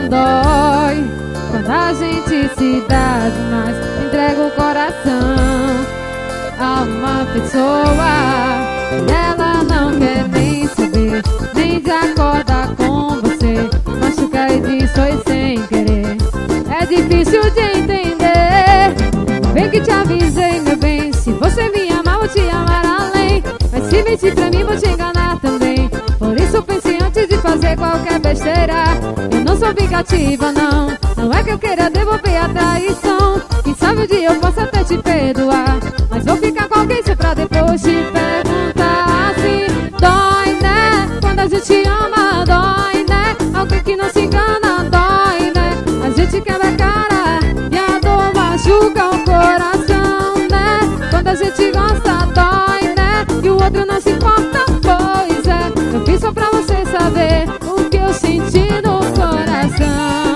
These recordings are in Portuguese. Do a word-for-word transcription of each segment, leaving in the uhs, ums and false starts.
dói quando a gente se dá demais, entrega o coração a uma pessoa e ela não quer nem saber, nem de acordar com você, machuca e diz foi sem querer. É difícil de entender, bem que te avisei, meu bem, se você me amar, vou te amar além, mas se mentir pra mim, vou te enganar também. Por isso pense antes de fazer qualquer besteira. Eu não sou vingativa, não, não é que eu queira devolver a traição. Quem sabe um dia eu posso até te perdoar, mas vou ficar com alguém só pra depois te perguntar assim. Dói, né? Quando a gente ama, dói, né? Alguém que não se engana, dói, né? A gente quebra a cara e a dor machuca o coração, né? Quando a gente gosta, dói, né? E o outro não se importa, pois é. Eu fiz só pra você saber o que eu senti no coração.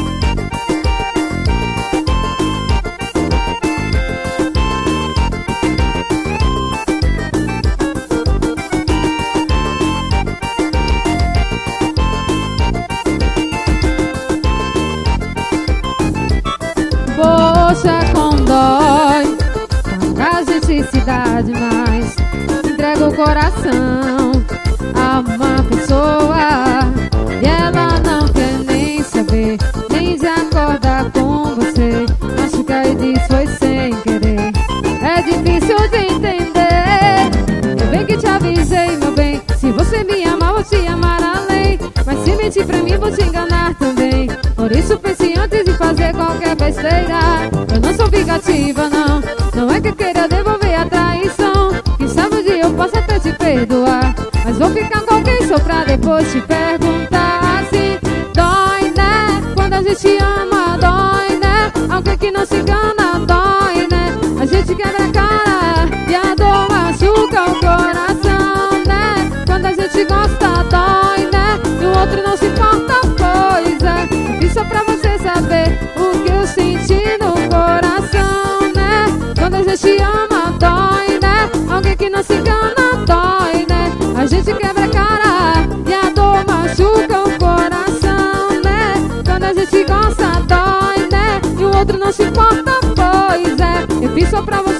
Poxa, como dói quando a gente se dá demais, entrega o coração a uma pessoa e ela não quer nem saber, nem de acordar com você, machuca e diz foi sem querer. É difícil de entender, eu bem que te avisei, meu bem, se você me amar, vou te amar além, mas se mentir pra mim, vou te enganar também. Por isso pense antes de fazer qualquer besteira. Eu não sou vingativa, não, não é que eu queira devolver a traição. Quem sabe um dia eu posso até te perdoar, mas vou ficar com alguém só pra depois te perguntar assim. Dói, né? Quando a gente ama, dói, né? Alguém que não se engana, dói, né? A gente quebra a cara e a dor machuca o coração, né? Quando a gente gosta, dói, né? E o outro não se importa, pois é. E só pra você saber o que eu senti no coração, né? Quando a gente ama, dói, né? Alguém que não se engana, dói, né? A gente quebra a cara e a dor machuca o coração, né? Quando a gente gosta, dói, né? E o outro não se importa, pois é. Eu fiz só pra você